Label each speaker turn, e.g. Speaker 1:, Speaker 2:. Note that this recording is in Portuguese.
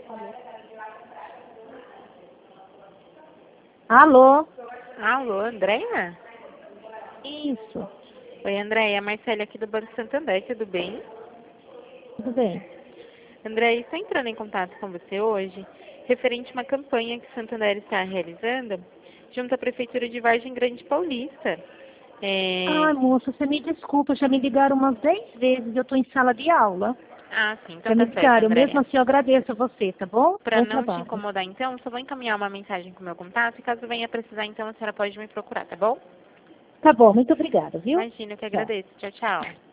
Speaker 1: Alô?
Speaker 2: Alô, Andréia?
Speaker 1: Isso,
Speaker 2: Oi, Andréia, Marcela aqui do Banco Santander, tudo bem?
Speaker 1: tudo bem.
Speaker 2: Andréia, estou entrando em contato com você hoje, referente a uma campanha que o Santander está realizando, junto à Prefeitura de Vargem Grande Paulista.
Speaker 1: Ai, moça, você me desculpa, já me ligaram umas 10 vezes, eu estou em sala de aula.
Speaker 2: Sim, então
Speaker 1: Já me
Speaker 2: tá certo,
Speaker 1: ligaram, mesmo
Speaker 2: Andréia.
Speaker 1: assim eu agradeço a você, tá bom?
Speaker 2: Para
Speaker 1: Bom
Speaker 2: não te
Speaker 1: trabalho.
Speaker 2: incomodar, então, só vou encaminhar uma mensagem com o meu contato e caso venha precisar, então, a senhora pode me procurar, tá bom?
Speaker 1: Tá bom, muito obrigada, viu?
Speaker 2: Imagina, eu que
Speaker 1: Tchau.
Speaker 2: agradeço. Tchau, tchau.